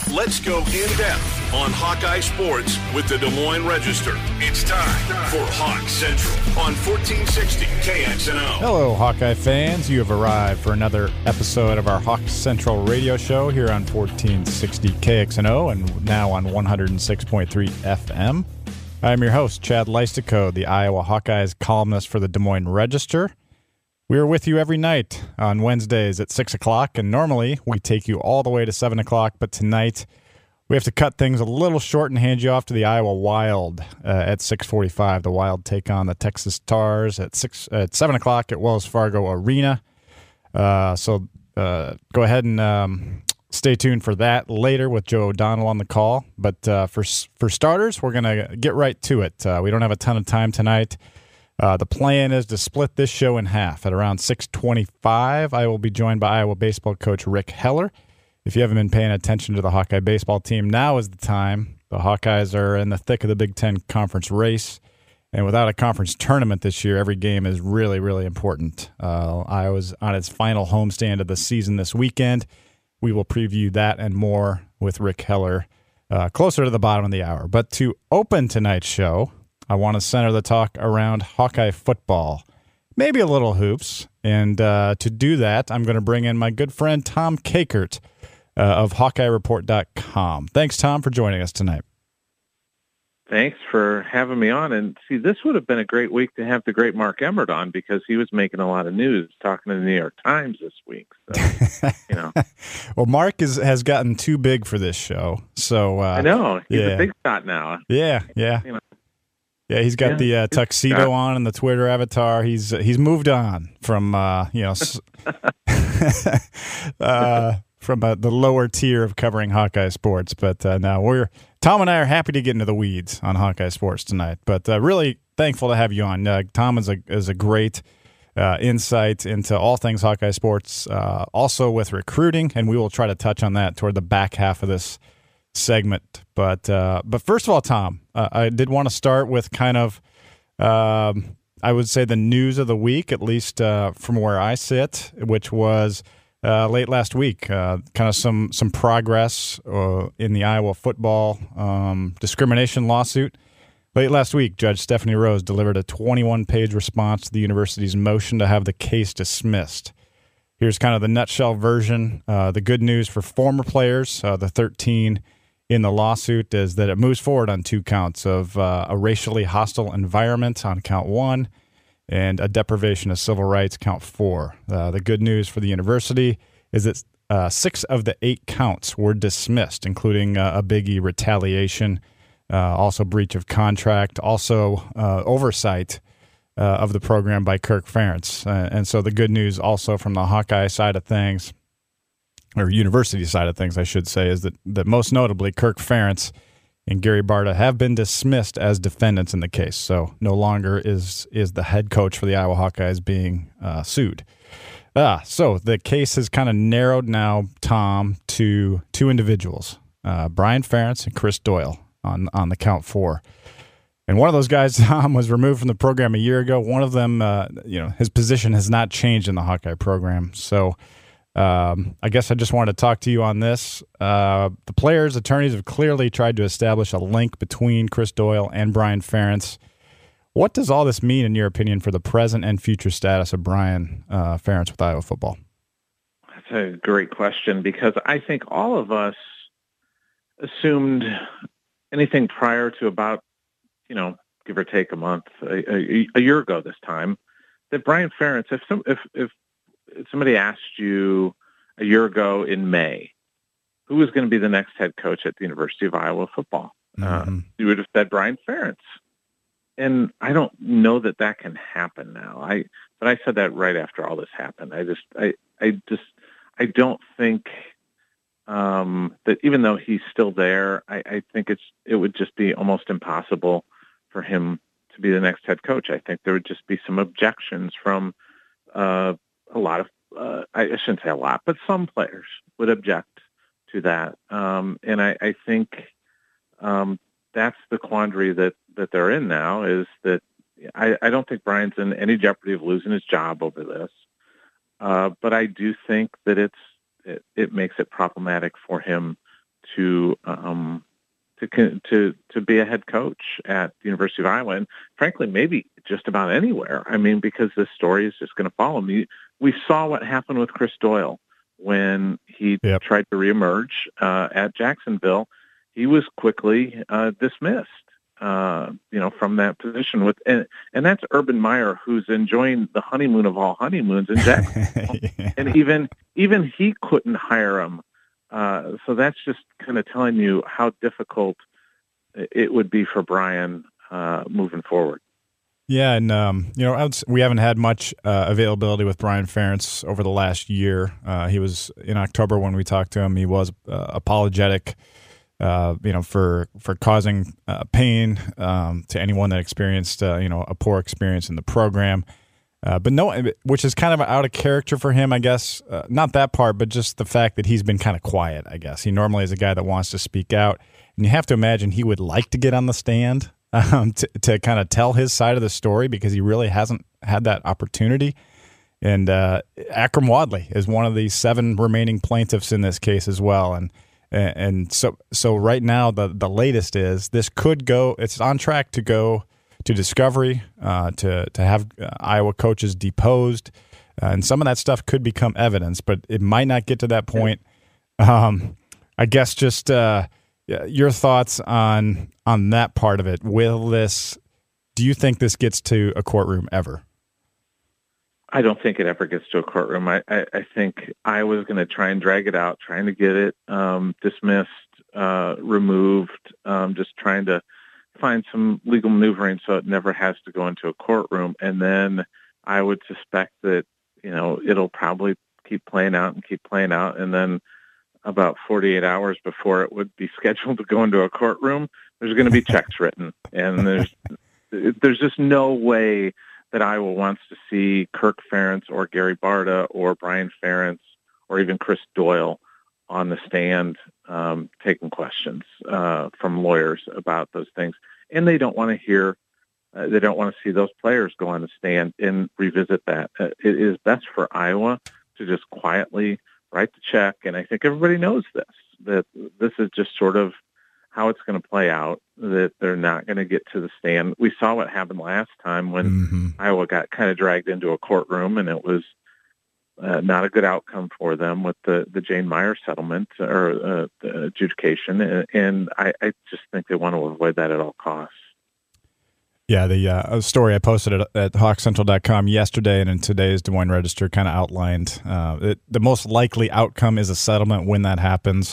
Let's go in-depth on Hawkeye sports with the Des Moines Register. It's time for Hawk Central on 1460 KXNO. Hello, Hawkeye fans. You have arrived for another episode of our Hawk Central radio show here on 1460 KXNO and now on 106.3 FM. I'm your host, Chad Leistico, the Iowa Hawkeyes columnist for the Des Moines Register. We are with you every night on Wednesdays at 6 o'clock, and normally we take you all the way to 7 o'clock, but tonight we have to cut things a little short and hand you off to the Iowa Wild at 6:45. The Wild take on the Texas Stars at 7 o'clock at Wells Fargo Arena. So go ahead and stay tuned for that later with Joe O'Donnell on the call. But for starters, we're going to get right to it. We don't have a ton of time tonight. The plan is to split this show in half. At around 6:25, I will be joined by Iowa baseball coach Rick Heller. If you haven't been paying attention to the Hawkeye baseball team, now is the time. The Hawkeyes are in the thick of the Big Ten conference race, and without a conference tournament this year, every game is really, really important. Iowa's on its final homestand of the season this weekend. We will preview that and more with Rick Heller closer to the bottom of the hour. But to open tonight's show, I want to center the talk around Hawkeye football, maybe a little hoops. And to do that, I'm going to bring in my good friend Tom Kakert of HawkeyeReport.com. Thanks, Tom, for joining us tonight. Thanks for having me on. And see, this would have been a great week to have the great Mark Emmert on because he was making a lot of news talking to the New York Times this week. So, Well, Mark has gotten too big for this show. So I know. He's a big shot now. Yeah. Yeah, he's got the tuxedo on and the Twitter avatar. He's moved on from from the lower tier of covering Hawkeye sports. But now Tom and I are happy to get into the weeds on Hawkeye sports tonight. But really thankful to have you on. Tom is a great insight into all things Hawkeye sports, also with recruiting, and we will try to touch on that toward the back half of this segment. But first of all, Tom, I did want to start with kind of, I would say, the news of the week, at least from where I sit, which was late last week, kind of some progress in the Iowa football discrimination lawsuit. Late last week, Judge Stephanie Rose delivered a 21-page response to the university's motion to have the case dismissed. Here's kind of the nutshell version. The good news for former players, the 13 in the lawsuit, is that it moves forward on 2 counts of a racially hostile environment on count 1 and a deprivation of civil rights, count 4. The good news for the university is that 6 of the 8 counts were dismissed, including a biggie, retaliation, also breach of contract, also oversight of the program by Kirk Ferentz. And so the good news also from the Hawkeye side of things, or university side of things, I should say, is that most notably Kirk Ferentz and Gary Barta have been dismissed as defendants in the case. So no longer is the head coach for the Iowa Hawkeyes being sued. So the case has kind of narrowed now, Tom, to 2 individuals, Brian Ferentz and Chris Doyle on the count 4. And one of those guys, Tom, was removed from the program a year ago. One of them, his position has not changed in the Hawkeye program. So I guess I just wanted to talk to you on this. The players' attorneys have clearly tried to establish a link between Chris Doyle and Brian Ferentz. What does all this mean, in your opinion, for the present and future status of Brian Ferentz with Iowa football? That's a great question because I think all of us assumed anything prior to about, give or take a month, a year ago this time, that Brian Ferentz, if somebody asked you a year ago in May, who was going to be the next head coach at the University of Iowa football, you would have said Brian Ferentz. And I don't know that can happen now. But I said that right after all this happened. I don't think that even though he's still there, I think it would just be almost impossible for him to be the next head coach. I think there would just be some objections from a lot of, I shouldn't say a lot, but some players would object to that. And I think that's the quandary that they're in now, is that I don't think Brian's in any jeopardy of losing his job over this. But I do think that it makes it problematic for him to be a head coach at the University of Iowa, and frankly, maybe just about anywhere. I mean, because this story is just going to follow me. We saw what happened with Chris Doyle when he tried to reemerge at Jacksonville. He was quickly dismissed, from that position. And that's Urban Meyer, who's enjoying the honeymoon of all honeymoons in Jacksonville, and even he couldn't hire him. So that's just kind of telling you how difficult it would be for Brian moving forward. Yeah, and we haven't had much availability with Brian Ferentz over the last year. He was in October when we talked to him. He was apologetic, for causing pain to anyone that experienced a poor experience in the program. But no, which is kind of out of character for him, I guess. Not that part, but just the fact that he's been kind of quiet, I guess. He normally is a guy that wants to speak out. And you have to imagine he would like to get on the stand to kind of tell his side of the story, because he really hasn't had that opportunity. And Akram Wadley is one of the 7 remaining plaintiffs in this case as well. And so right now the latest is this could go. It's on track to go to discovery, to have Iowa coaches deposed, and some of that stuff could become evidence, but it might not get to that point. I guess just your thoughts on that part of it. Do you think this gets to a courtroom ever? I don't think it ever gets to a courtroom. I think Iowa's going to try and drag it out, trying to get it dismissed, removed, just trying to find some legal maneuvering so it never has to go into a courtroom. And then I would suspect that, it'll probably keep playing out. And then about 48 hours before it would be scheduled to go into a courtroom, there's going to be checks written. And there's just no way that Iowa wants to see Kirk Ferentz or Gary Barta or Brian Ferentz or even Chris Doyle on the stand taking questions from lawyers about those things. And they don't want to hear, they don't want to see those players go on the stand and revisit that. It is best for Iowa to just quietly write the check. And I think everybody knows that this is just sort of how it's going to play out, that they're not going to get to the stand. We saw what happened last time when Iowa got kind of dragged into a courtroom, and it was not a good outcome for them with the Jane Meyer settlement or the adjudication. And I just think they want to avoid that at all costs. Yeah, the story I posted at HawkCentral.com yesterday and in today's Des Moines Register kind of outlined the most likely outcome is a settlement when that happens.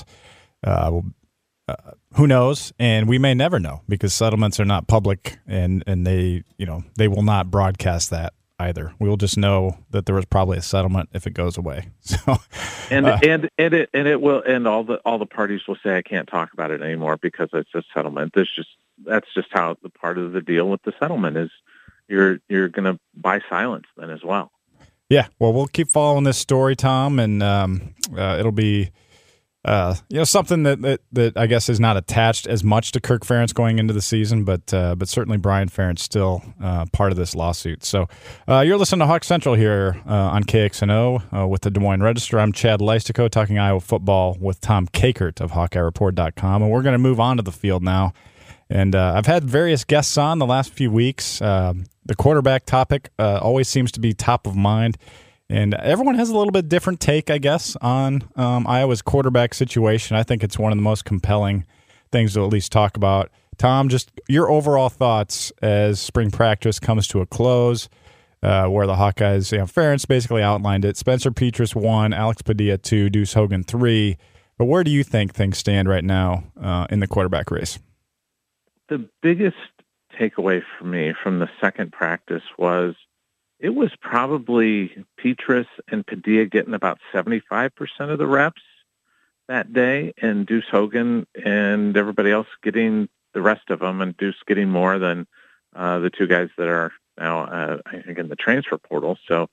Who knows? And we may never know, because settlements are not public, and they will not broadcast that either. We will just know that there was probably a settlement if it goes away. So, and it will, and all the parties will say, I can't talk about it anymore because it's a settlement. That's just how the part of the deal with the settlement is. You're going to buy silence then as well. Yeah. Well, we'll keep following this story, Tom, and it'll be something that I guess is not attached as much to Kirk Ferentz going into the season, but certainly Brian Ferentz still part of this lawsuit. So you're listening to Hawk Central here on KXNO with the Des Moines Register. I'm Chad Leistico talking Iowa football with Tom Kakert of HawkeyeReport.com, and we're going to move on to the field now. And I've had various guests on the last few weeks. The quarterback topic always seems to be top of mind. And everyone has a little bit different take, I guess, on Iowa's quarterback situation. I think it's one of the most compelling things to at least talk about. Tom, just your overall thoughts as spring practice comes to a close, where the Hawkeyes, Ferentz basically outlined it. Spencer Petras 1, Alex Padilla 2, Deuce Hogan 3. But where do you think things stand right now in the quarterback race? The biggest takeaway for me from the second practice was it was probably Petras and Padilla getting about 75% of the reps that day, and Deuce Hogan and everybody else getting the rest of them, and Deuce getting more than the two guys that are now, I think, in the transfer portal. So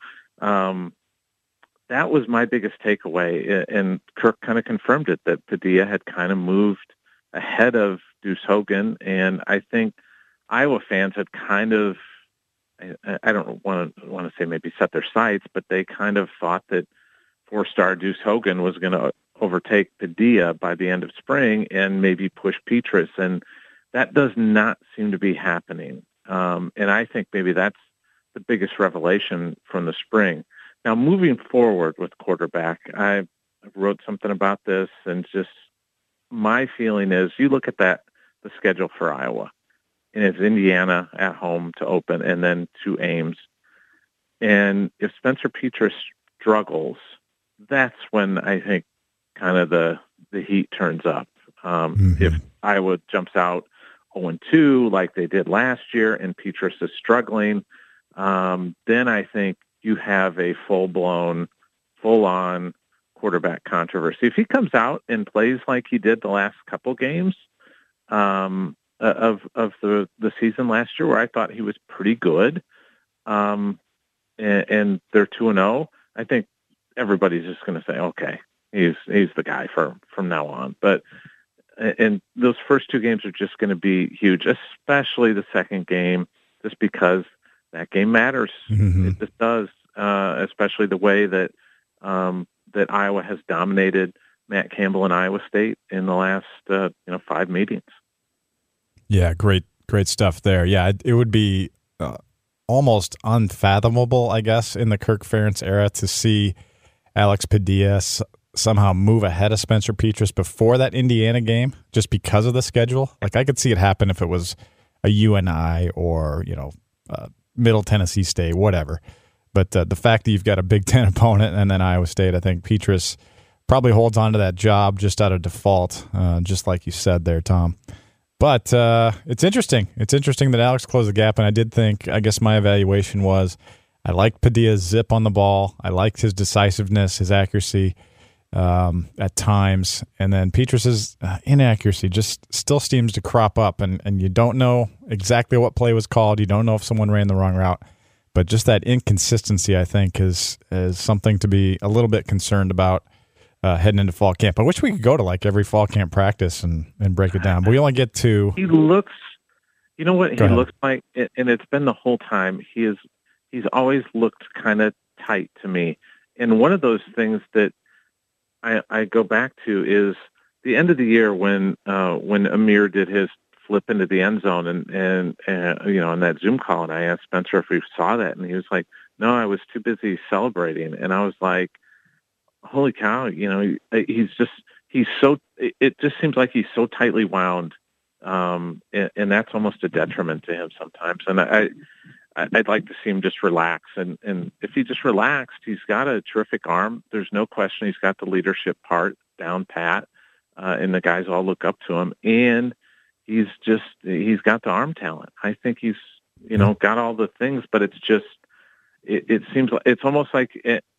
that was my biggest takeaway, and Kirk kind of confirmed it, that Padilla had kind of moved ahead of Deuce Hogan, and I think Iowa fans had kind of, I don't want to say maybe set their sights, but they kind of thought that 4-star Deuce Hogan was going to overtake Padilla by the end of spring and maybe push Petrus. And that does not seem to be happening. And I think maybe that's the biggest revelation from the spring. Now, moving forward with quarterback, I wrote something about this, and just my feeling is you look at the schedule for Iowa, and it's Indiana at home to open and then to Ames. And if Spencer Petrus struggles, that's when I think kind of the heat turns up. If Iowa jumps out 0-2 like they did last year and Petrus is struggling, then I think you have a full-blown, full-on quarterback controversy. If he comes out and plays like he did the last couple games of the season last year, where I thought he was pretty good, and they're 2-0, I think everybody's just going to say, okay, he's the guy from now on. But and those first two games are just going to be huge, especially the second game, just because that game matters. It just does, especially the way that that Iowa has dominated Matt Campbell and Iowa State in the last 5 meetings. Yeah, great stuff there. Yeah, it would be almost unfathomable, I guess, in the Kirk Ferentz era to see Alex Padilla somehow move ahead of Spencer Petrus before that Indiana game, just because of the schedule. Like, I could see it happen if it was a UNI or Middle Tennessee State, whatever. But the fact that you've got a Big Ten opponent and then Iowa State, I think Petrus probably holds on to that job just out of default, just like you said there, Tom. But it's interesting. It's interesting that Alex closed the gap, and I did think, I guess my evaluation was, I liked Padilla's zip on the ball. I liked his decisiveness, his accuracy at times. And then Petrus's inaccuracy just still seems to crop up, and you don't know exactly what play was called. You don't know if someone ran the wrong route. But just that inconsistency, I think, is something to be a little bit concerned about heading into fall camp. I wish we could go to like every fall camp practice and break it down. But we only get to... He looks... You know what he looks like? And it's been the whole time. He's always looked kind of tight to me. And one of those things that I go back to is the end of the year when Amir did his flip into the end zone and on that Zoom call, and I asked Spencer if we saw that, and he was like, no, I was too busy celebrating. And I was like, holy cow, it just seems like he's so tightly wound, and that's almost a detriment to him sometimes. And I'd like to see him just relax, and if he just relaxed, he's got a terrific arm. There's no question he's got the leadership part down pat, and the guys all look up to him, and he's got the arm talent. I think he's, got all the things, but it's just, it seems like, it's almost like,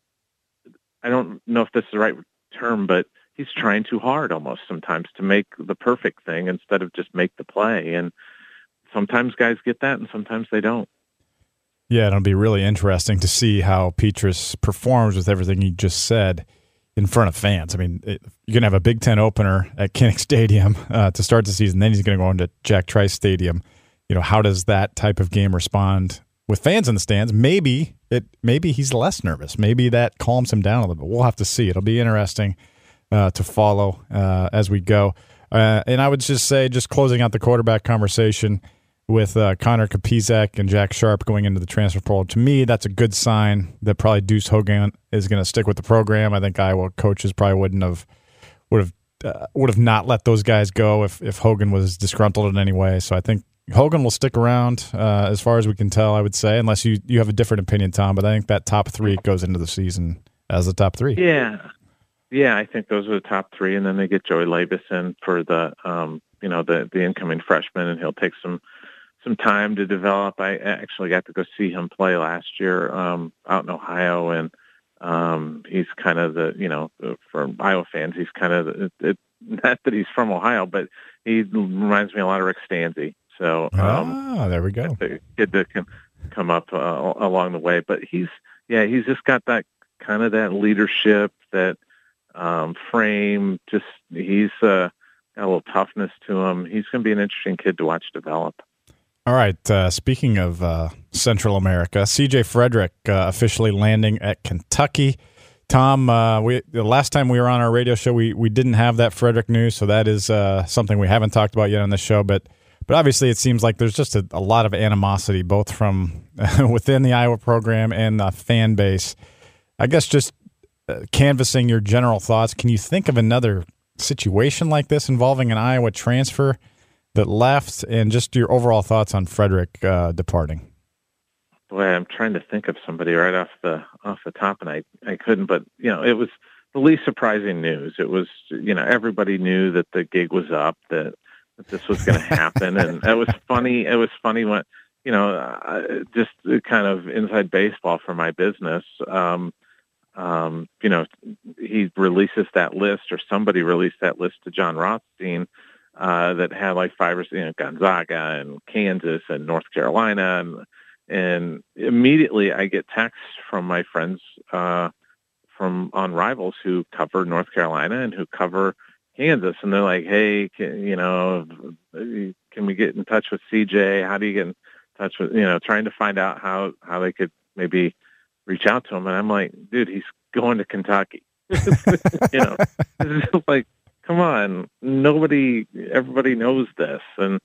I don't know if this is the right term, but he's trying too hard almost sometimes to make the perfect thing instead of just make the play. And sometimes guys get that and sometimes they don't. Yeah, it'll be really interesting to see how Petrus performs with everything you just said in front of fans. I mean, you're going to have a Big Ten opener at Kinnick Stadium to start the season. Then he's going to go into Jack Trice Stadium. How does that type of game respond with fans in the stands? Maybe he's less nervous. Maybe that calms him down a little bit. We'll have to see. It'll be interesting to follow as we go. And I would just say, just closing out the quarterback conversation with Connor Kapizak and Jack Sharp going into the transfer portal, to me, that's a good sign that probably Deuce Hogan is going to stick with the program. I think Iowa coaches probably would have not let those guys go if Hogan was disgruntled in any way. So I think Hogan will stick around as far as we can tell, I would say, unless you have a different opinion, Tom. But I think that top three goes into the season as the top three. Yeah, I think those are the top three, and then they get Joey Labus in for the incoming freshman, and he'll take some time to develop. I actually got to go see him play last year out in Ohio, and he's kind of for Iowa fans, he's kind of not that he's from Ohio, but he reminds me a lot of Rick Stanzi. So there we go. The kid that can come up along the way, but he's just got that kind of that leadership, that frame. Just he's got a little toughness to him. He's going to be an interesting kid to watch develop. All right. Speaking of Central America, C.J. Frederick officially landing at Kentucky. Tom, the last time we were on our radio show, we didn't have that Frederick news, so that is something we haven't talked about yet on the show. But obviously, it seems like there's just a lot of animosity, both from within the Iowa program and the fan base. I guess just canvassing your general thoughts, can you think of another situation like this involving an Iowa transfer that left, and just your overall thoughts on Frederick departing? Boy, I'm trying to think of somebody right off the top, and I couldn't. But it was the least surprising news. It was everybody knew that the gig was up, that this was going to happen, and it was funny. It was funny when just kind of inside baseball for my business. He releases that list, or somebody released that list to John Rothstein that had like 5 or Gonzaga and Kansas and North Carolina, and immediately I get texts from my friends from on Rivals who cover North Carolina and who cover Kansas, and they're like, "Hey, can we get in touch with CJ? How do you get in touch with trying to find out how they could maybe reach out to him?" And I'm like, "Dude, he's going to Kentucky." It's like, come on, everybody knows this, and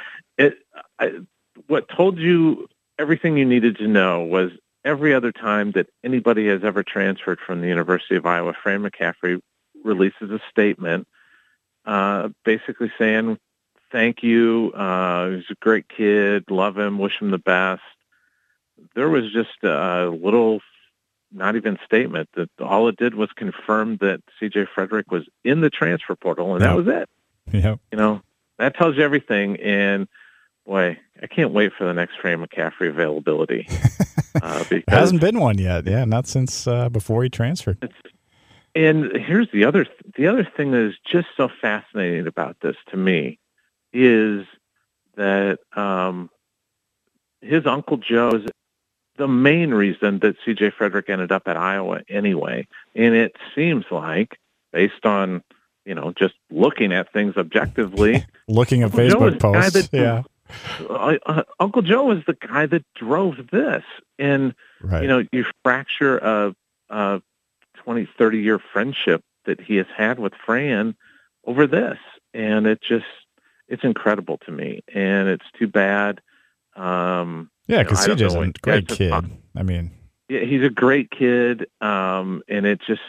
what told you everything you needed to know was every other time that anybody has ever transferred from the University of Iowa, Fran McCaffery releases a statement basically saying, "Thank you, he's a great kid, love him, wish him the best." There was just a little, not even statement, that all it did was confirm that CJ Frederick was in the transfer portal, and that was it. Yep. That tells you everything, and boy, I can't wait for the next Fran McCaffery availability. Because hasn't been one yet. Yeah, not since before he transferred. And here's the other thing that is just so fascinating about this to me is that his Uncle Joe is the main reason that C.J. Frederick ended up at Iowa anyway. And it seems like, based on just looking at things objectively, looking at Facebook posts, Uncle Joe was the guy that drove this. And, right. You fracture a 20, 30-year friendship that he has had with Fran over this. And it's incredible to me. And it's too bad. Because CJ's a great kid. I mean, yeah, he's a great kid. And it just,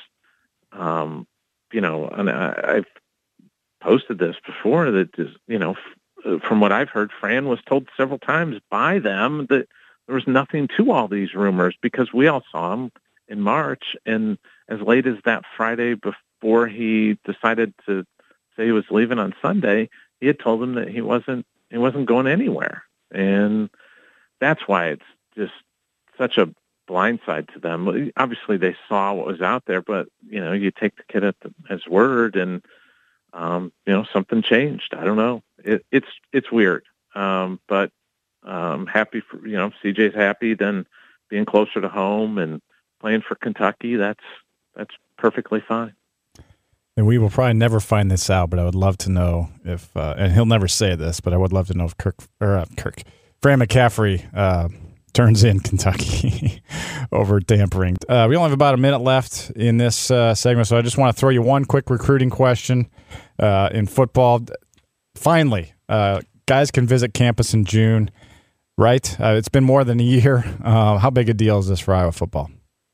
and I've posted this before that just, from what I've heard, Fran was told several times by them that there was nothing to all these rumors, because we all saw him in March, and as late as that Friday before he decided to say he was leaving on Sunday, he had told them that he wasn't going anywhere. And that's why it's just such a blindside to them. Obviously they saw what was out there, but you take the kid at his word, and something changed. I don't know. It's weird. But happy for CJ's happy, then being closer to home and playing for Kentucky, that's perfectly fine. And we will probably never find this out, but I would love to know if, and he'll never say this, but I would love to know if Fran McCaffery turns in Kentucky over tampering. We only have about a minute left in this segment, so I just want to throw you one quick recruiting question in football. Finally, guys can visit campus in June, right? It's been more than a year. How big a deal is this for Iowa football?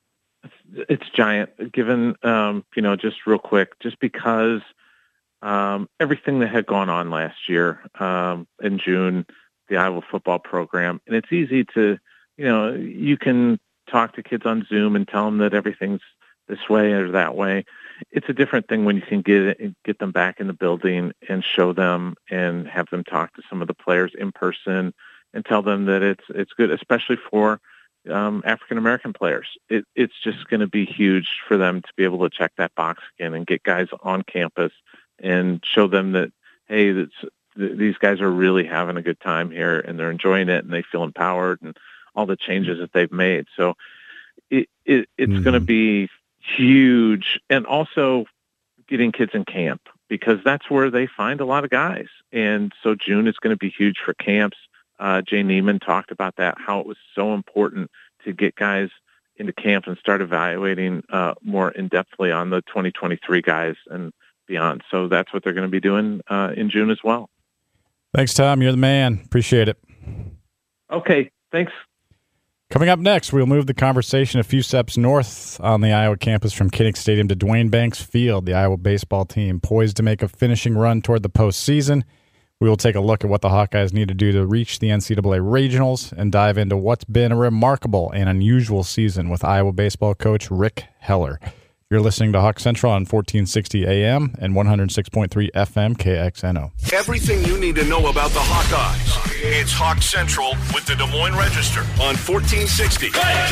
It's giant, given, just real quick, just because everything that had gone on last year in June, the Iowa football program. And it's easy to, you can talk to kids on Zoom and tell them that everything's this way or that way. It's a different thing when you can get them back in the building and show them and have them talk to some of the players in person and tell them that it's good, especially for African-American players. It's just going to be huge for them to be able to check that box again and get guys on campus and show them that, hey, these guys are really having a good time here and they're enjoying it and they feel empowered and all the changes that they've made. So it's going to be huge. And also getting kids in camp, because that's where they find a lot of guys. And so June is going to be huge for camps. Jay Neiman talked about that, how it was so important to get guys into camp and start evaluating more in-depthly on the 2023 guys and beyond. So that's what they're going to be doing in June as well. Thanks, Tom. You're the man. Appreciate it. Okay, thanks. Coming up next, we'll move the conversation a few steps north on the Iowa campus from Kinnick Stadium to Duane Banks Field. The Iowa baseball team poised to make a finishing run toward the postseason. We will take a look at what the Hawkeyes need to do to reach the NCAA regionals and dive into what's been a remarkable and unusual season with Iowa baseball coach Rick Heller. You're listening to Hawk Central on 1460 AM and 106.3 FM KXNO. Everything you need to know about the Hawkeyes. It's Hawk Central with the Des Moines Register on 1460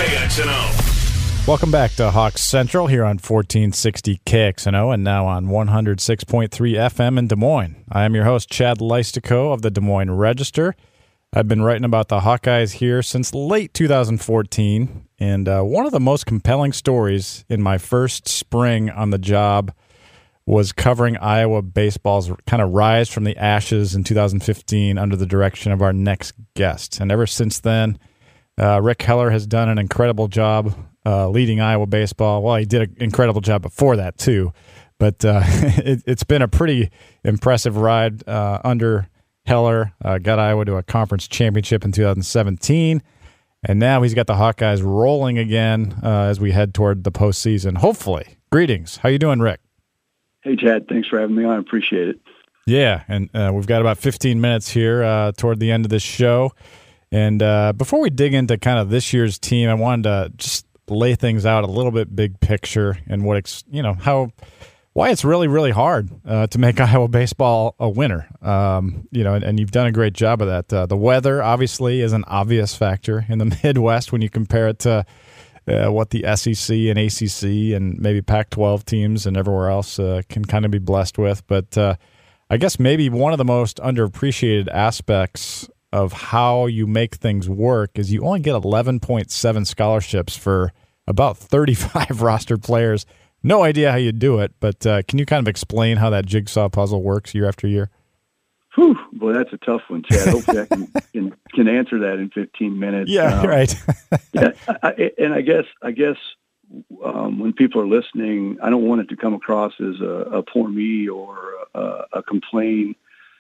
KXNO. Welcome back to Hawk Central here on 1460 KXNO and now on 106.3 FM in Des Moines. I am your host, Chad Leistico of the Des Moines Register. I've been writing about the Hawkeyes here since late 2014, and one of the most compelling stories in my first spring on the job was covering Iowa baseball's kind of rise from the ashes in 2015 under the direction of our next guest. And ever since then, Rick Heller has done an incredible job leading Iowa baseball. Well, he did an incredible job before that, too. But it's been a pretty impressive ride under Heller. Got Iowa to a conference championship in 2017. And now he's got the Hawkeyes rolling again as we head toward the postseason, hopefully. Greetings. How you doing, Rick? Hey, Chad. Thanks for having me on. I appreciate it. Yeah, and we've got about 15 minutes here toward the end of this show. And before we dig into kind of this year's team, I wanted to just lay things out a little bit big picture and why it's really, really hard to make Iowa baseball a winner. And you've done a great job of that. The weather, obviously, is an obvious factor in the Midwest when you compare it to what the SEC and ACC and maybe Pac-12 teams and everywhere else can kind of be blessed with. But I guess maybe one of the most underappreciated aspects of how you make things work is you only get 11.7 scholarships for about 35 rostered players. No idea how you do it, but can you kind of explain how that jigsaw puzzle works year after year? Whew, boy, that's a tough one, Chad. Hopefully I can answer that in 15 minutes. Yeah, right. Yeah, I guess when people are listening, I don't want it to come across as a poor me or a complaint.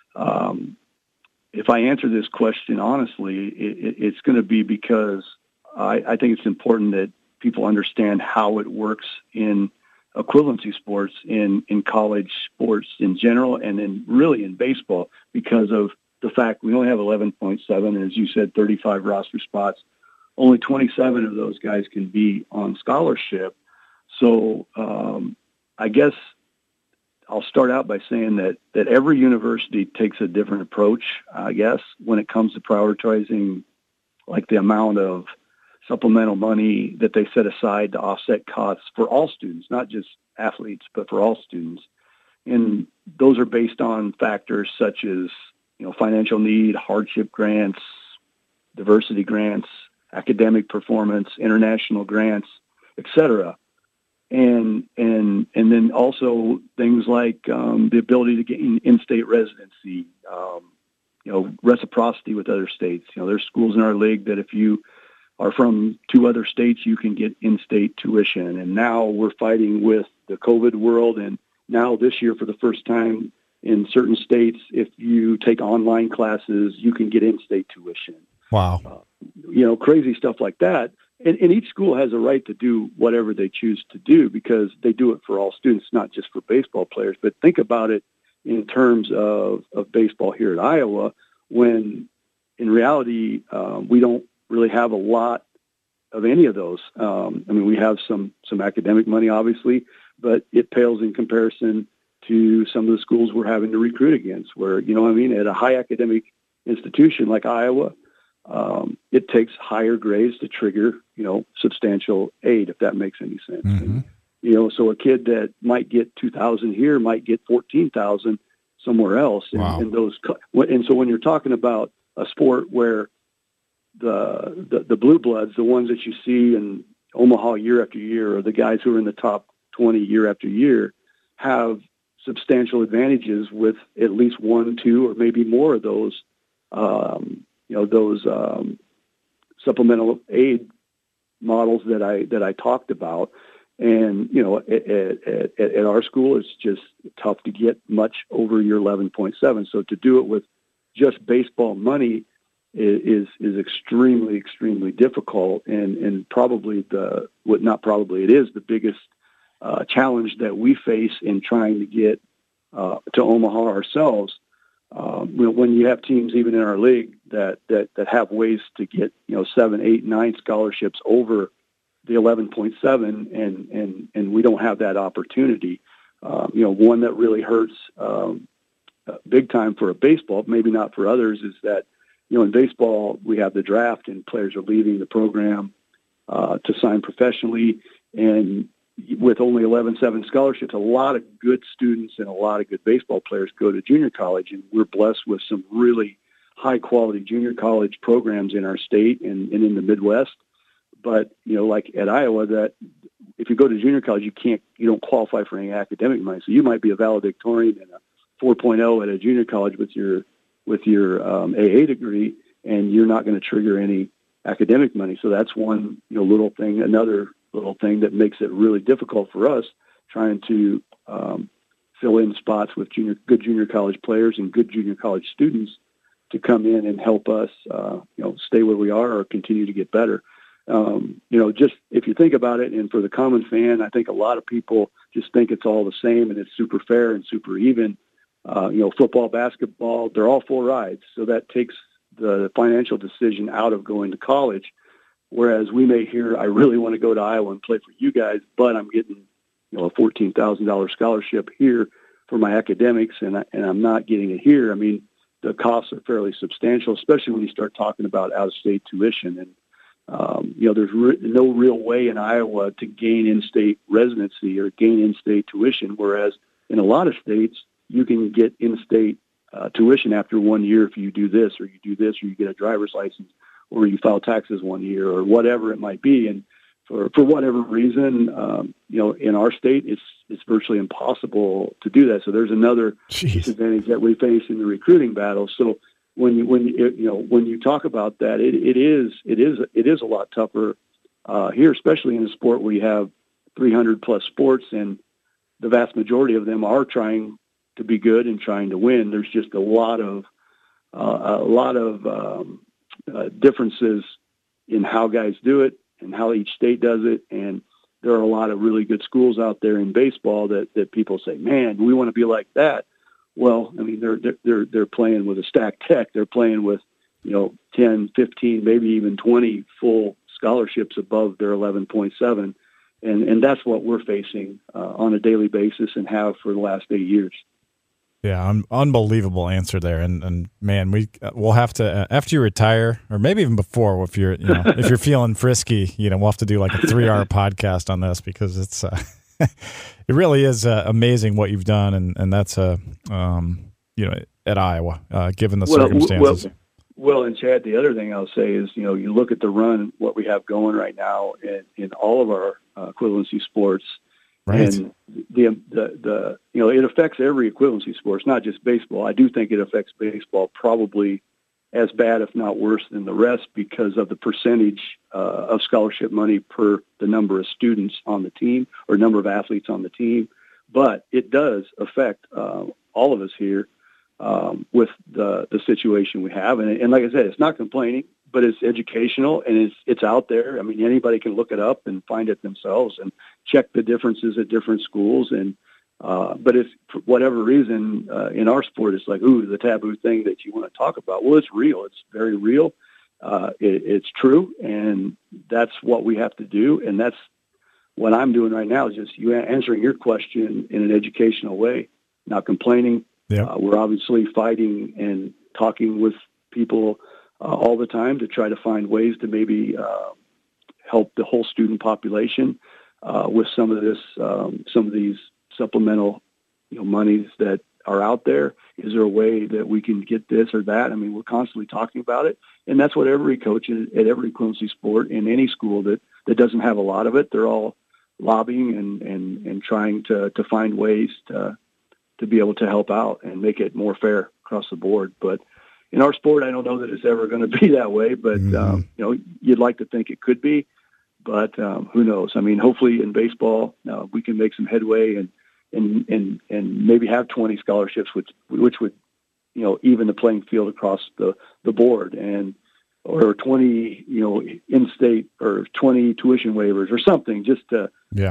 If I answer this question honestly, it's going to be because I think it's important that people understand how it works in equivalency sports, in college sports in general, and then really in baseball, because of the fact we only have 11.7, and as you said, 35 roster spots. Only 27 of those guys can be on scholarship. So I guess I'll start out by saying that every university takes a different approach, I guess, when it comes to prioritizing like the amount of supplemental money that they set aside to offset costs for all students, not just athletes, but for all students. And those are based on factors such as, financial need, hardship grants, diversity grants, academic performance, international grants, et cetera. And then also things like the ability to get in-state residency, reciprocity with other states. There's schools in our league that if you are from two other states, you can get in-state tuition. And now we're fighting with the COVID world. And now this year, for the first time in certain states, if you take online classes, you can get in-state tuition. Wow. Crazy stuff like that. And each school has a right to do whatever they choose to do because they do it for all students, not just for baseball players. But think about it in terms of baseball here at Iowa, when in reality, we don't really have a lot of any of those. We have some academic money, obviously, but it pales in comparison to some of the schools we're having to recruit against where, at a high academic institution like Iowa, it takes higher grades to trigger, substantial aid, if that makes any sense. Mm-hmm. And, so a kid that might get 2,000 here might get 14,000 somewhere else. Wow. And so when you're talking about a sport where the blue bloods, the ones that you see in Omaha year after year, or the guys who are in the top 20 year after year, have substantial advantages with at least 1, 2, or maybe more of those, supplemental aid models that I talked about. And, you know, at our school, it's just tough to get much over your 11.7. So to do it with just baseball money is extremely, extremely difficult. And probably it is the biggest challenge that we face in trying to get to Omaha ourselves. When you have teams even in our league that have ways to get, you know, 7, 8, 9 scholarships over the 11.7, and we don't have that opportunity. You know, one that really hurts big time for a baseball, maybe not for others, is that, you know, in baseball we have the draft and players are leaving the program to sign professionally, and with only 11.7 scholarships, a lot of good students and a lot of good baseball players go to junior college, and we're blessed with some really high-quality junior college programs in our state and in the Midwest. But, you know, like at Iowa, that if you go to junior college, you don't qualify for any academic money. So you might be a valedictorian and a 4.0 at a junior college with your AA degree, and you're not going to trigger any academic money. So that's one, you know, little thing. Another little thing that makes it really difficult for us trying to fill in spots with good junior college players and good junior college students to come in and help us, you know, stay where we are or continue to get better. You know, just if you think about it, and for the common fan, I think a lot of people just think it's all the same and it's super fair and super even. You know, football, basketball, they're all full rides. So that takes the financial decision out of going to college. Whereas we may hear, I really want to go to Iowa and play for you guys, but I'm getting, you know, a $14,000 scholarship here for my academics, and I'm not getting it here. I mean, the costs are fairly substantial, especially when you start talking about out-of-state tuition. And, you know, there's no real way in Iowa to gain in-state residency or gain in-state tuition, whereas in a lot of states, you can get in-state tuition after 1 year if you do this, or you get a driver's license, or you file taxes 1 year, or whatever it might be. And for whatever reason, you know, in our state, it's virtually impossible to do that. So there's another disadvantage that we face in the recruiting battle. So when you talk about that, it is a lot tougher here, especially in a sport where you have 300 plus sports, and the vast majority of them are trying to be good and trying to win. There's just a lot of differences in how guys do it and how each state does it. And there are a lot of really good schools out there in baseball that people say, man, we want to be like that. Well, I mean, they're playing with a stacked deck. They're playing with, you know, 10, 15, maybe even 20 full scholarships above their 11.7. And that's what we're facing on a daily basis and have for the last 8 years. Yeah, unbelievable answer there, and man, we'll have to after you retire, or maybe even before, if you're if you're feeling frisky, you know, we'll have to do like a 3-hour podcast on this, because it's it really is amazing what you've done, and that's you know, at Iowa, given the circumstances. Well, and Chad, the other thing I'll say is, you know, you look at the run, what we have going right now in all of our equivalency sports. Right. And the you know, it affects every equivalency sport. It's not just baseball. I do think it affects baseball probably as bad, if not worse, than the rest, because of the percentage of scholarship money per the number of students on the team or number of athletes on the team. But it does affect all of us here with the situation we have. And like I said, it's not complaining, but it's educational, and it's out there. I mean, anybody can look it up and find it themselves and check the differences at different schools. And but if for whatever reason in our sport, it's like, ooh, the taboo thing that you want to talk about. Well, it's real. It's very real. It's true, and that's what we have to do. And that's what I'm doing right now, is just you answering your question in an educational way, not complaining. Yep. We're obviously fighting and talking with people all the time to try to find ways to maybe help the whole student population with some of these supplemental, you know, monies that are out there. Is there a way that we can get this or that? I mean, we're constantly talking about it, and that's what every coach at every equivalency sport in any school that doesn't have a lot of it, they're all lobbying and trying to find ways to be able to help out and make it more fair across the board. But in our sport, I don't know that it's ever going to be that way, but you know, you'd like to think it could be. but who knows? I mean, hopefully in baseball we can make some headway and maybe have 20 scholarships, which would even the playing field across the board, or 20 in-state or 20 tuition waivers or something, just to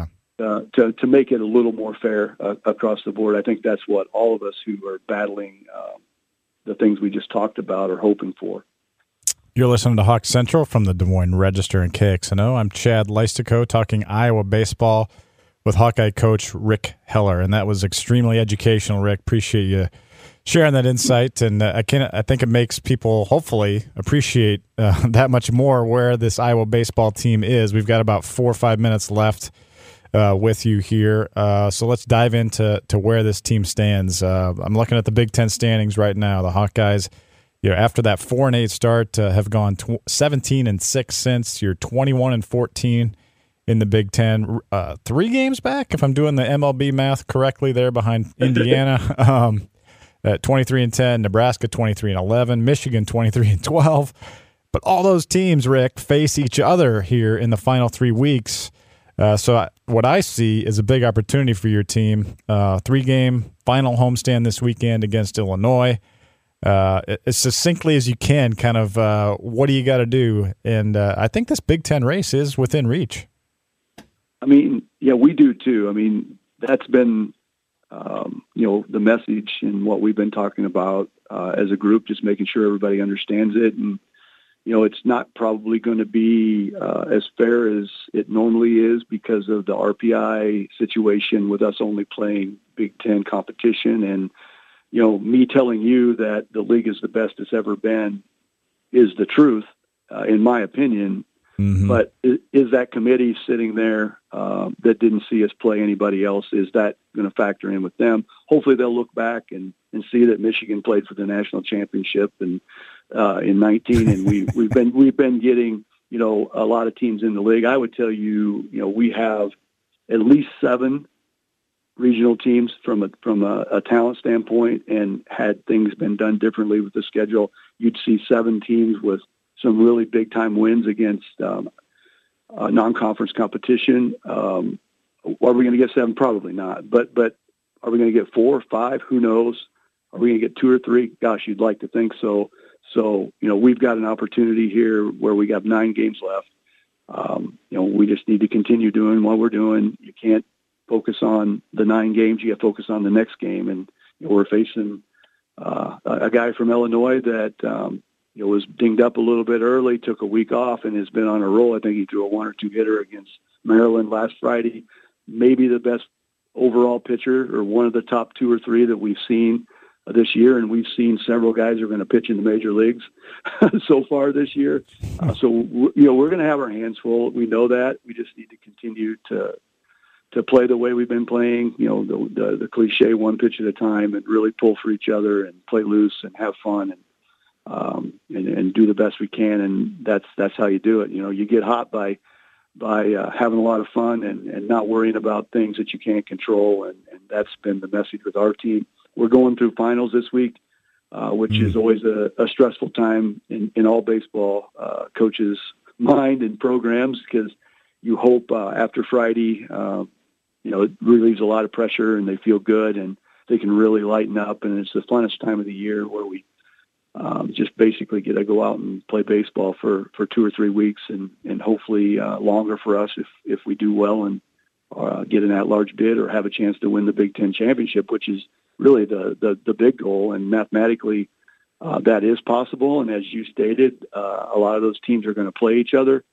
make it a little more fair across the board. I think that's what all of us who are battling the things we just talked about are hoping for. You're listening to Hawk Central from the Des Moines Register and KXNO. I'm Chad Leistico talking Iowa baseball with Hawkeye coach Rick Heller, and that was extremely educational, Rick. Appreciate you sharing that insight, and I think it makes people hopefully appreciate that much more where this Iowa baseball team is. We've got about 4 or 5 minutes left with you here, so let's dive into where this team stands. I'm looking at the Big Ten standings right now. The Hawkeyes, after that 4-8 start, have gone 17-6 since. You're 21-14 in the Big Ten. 3 games back, if I'm doing the MLB math correctly, there behind Indiana. At 23-10, Nebraska 23-11, Michigan 23-12. But all those teams, Rick, face each other here in the final 3 weeks. So what I see is a big opportunity for your team. 3-game final homestand this weekend against Illinois. As succinctly as you can, kind of what do you got to do? And I think this Big Ten race is within reach. I mean, yeah, we do too. I mean, that's been the message and what we've been talking about as a group, just making sure everybody understands it. And, it's not probably going to be as fair as it normally is because of the RPI situation with us only playing Big Ten competition. And, me telling you that the league is the best it's ever been is the truth, in my opinion. Mm-hmm. But is that committee sitting there that didn't see us play anybody else? Is that going to factor in with them? Hopefully they'll look back and see that Michigan played for the national championship and in 19, and we've been getting a lot of teams in the league. I would tell you, we have at least 7 regional teams from a talent standpoint, and had things been done differently with the schedule, you'd see 7 teams with some really big time wins against non-conference competition. Are we going to get 7? Probably not. But are we going to get 4 or 5? Who knows? Are we going to get 2 or 3? Gosh, you'd like to think so. So, we've got an opportunity here where we got 9 games left. We just need to continue doing what we're doing. You can't focus on the 9 games. You got to focus on the next game. And we're facing a guy from Illinois that, was dinged up a little bit early, took a week off, and has been on a roll. I think he threw a 1 or 2 hitter against Maryland last Friday. Maybe the best overall pitcher, or one of the top 2 or 3 that we've seen this year, and we've seen several guys who are going to pitch in the major leagues so far this year. So we're going to have our hands full. We know that. We just need to continue to play the way we've been playing. The cliche 1 pitch at a time, and really pull for each other and play loose and have fun and do the best we can. And that's how you do it. You get hot by having a lot of fun and not worrying about things that you can't control. And that's been the message with our team. We're going through finals this week, which is always a stressful time in all baseball coaches' mind and programs, because you hope after Friday, it relieves a lot of pressure and they feel good and they can really lighten up. And it's the funnest time of the year where we just basically get to go out and play baseball for 2 or 3 weeks and hopefully longer for us if we do well and get an at-large bid or have a chance to win the Big Ten championship, which is really the big goal. And mathematically that is possible. And as you stated, a lot of those teams are going to play each other.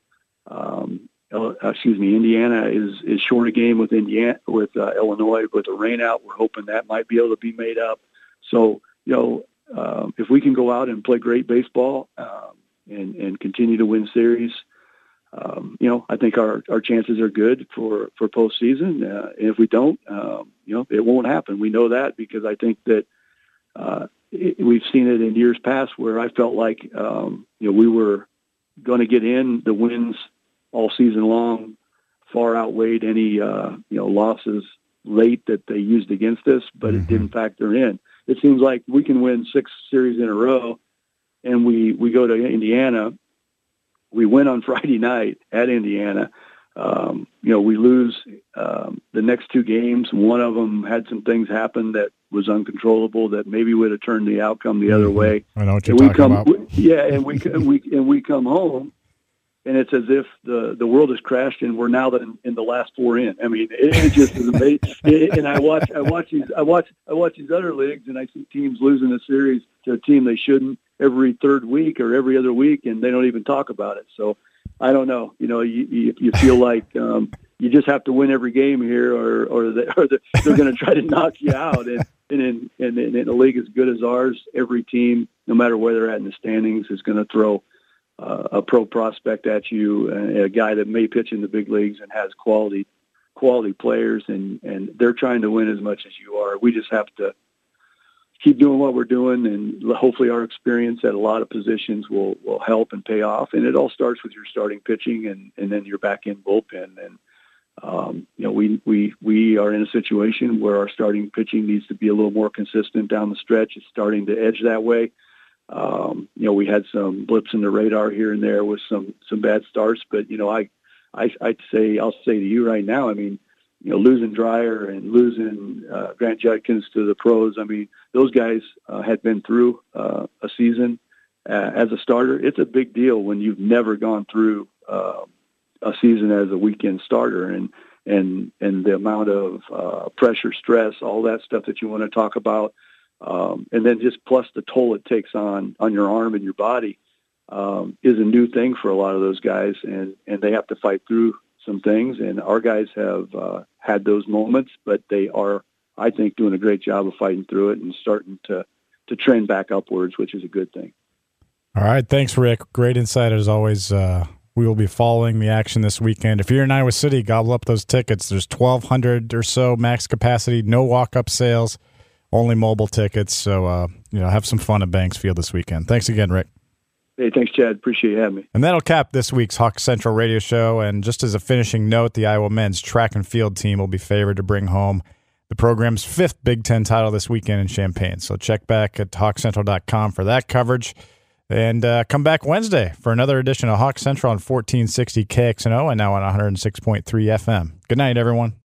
Indiana is short a game with Illinois with a rain out. We're hoping that might be able to be made up. So, if we can go out and play great baseball and continue to win series, I think our chances are good for postseason. And if we don't, it won't happen. We know that because I think that we've seen it in years past where I felt like we were going to get in. The wins all season long far outweighed any losses late that they used against us, but it didn't factor in. It seems like we can win 6 series in a row, and we go to Indiana. We win on Friday night at Indiana. We lose the next two games. One of them had some things happen that was uncontrollable that maybe would have turned the outcome the other way. I know what you're talking about. And we come home, and it's as if the world has crashed, and we're now in the last four in. I mean, it just is amazing. And I watch these other leagues, and I see teams losing a series to a team they shouldn't every third week or every other week, and they don't even talk about it. So I don't know. You feel like you just have to win every game here, or they're going to try to knock you out. And in a league as good as ours, every team, no matter where they're at in the standings, is going to throw a pro prospect at you, a guy that may pitch in the big leagues and has quality players, and they're trying to win as much as you are. We just have to keep doing what we're doing, and hopefully our experience at a lot of positions will help and pay off. And it all starts with your starting pitching and then your back end bullpen. And we are in a situation where our starting pitching needs to be a little more consistent down the stretch. It's starting to edge that way. We had some blips in the radar here and there with some bad starts, but I'll say to you right now, I mean, losing Dreyer and losing Grant Judkins to the pros, I mean, those guys had been through a season as a starter. It's a big deal when you've never gone through a season as a weekend starter, and the amount of pressure, stress, all that stuff that you want to talk about. And then just plus the toll it takes on your arm and your body is a new thing for a lot of those guys, and they have to fight through some things. And our guys have had those moments, but they are, I think, doing a great job of fighting through it and starting to trend back upwards, which is a good thing. All right. Thanks, Rick. Great insight as always. We will be following the action this weekend. If you're in Iowa City, gobble up those tickets. There's 1,200 or so max capacity, no walk-up sales, only mobile tickets. So, have some fun at Banks Field this weekend. Thanks again, Rick. Hey, thanks, Chad. Appreciate you having me. And that'll cap this week's Hawk Central radio show. And just as a finishing note, the Iowa men's track and field team will be favored to bring home the program's 5th Big Ten title this weekend in Champaign. So check back at hawkcentral.com for that coverage. And come back Wednesday for another edition of Hawk Central on 1460 KXNO and now on 106.3 FM. Good night, everyone.